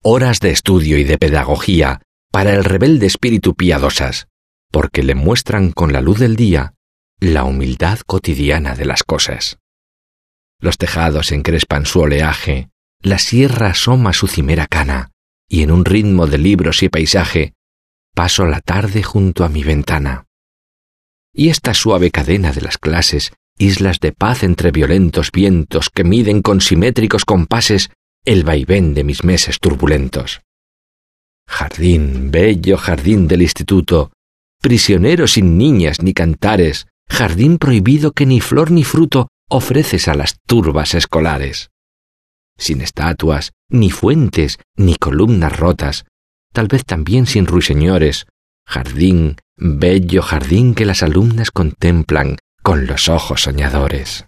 horas de estudio y de pedagogía para el rebelde espíritu piadosas, porque le muestran con la luz del día la humildad cotidiana de las cosas. Los tejados encrespan su oleaje, la sierra asoma su cimera cana, y en un ritmo de libros y paisaje paso la tarde junto a mi ventana. Y esta suave cadena de las clases, islas de paz entre violentos vientos que miden con simétricos compases el vaivén de mis meses turbulentos. Jardín, bello jardín del instituto, prisionero sin niñas ni cantares, jardín prohibido que ni flor ni fruto ofreces a las turbas escolares. Sin estatuas, ni fuentes, ni columnas rotas, tal vez también sin ruiseñores, jardín, bello jardín que las alumnas contemplan con los ojos soñadores.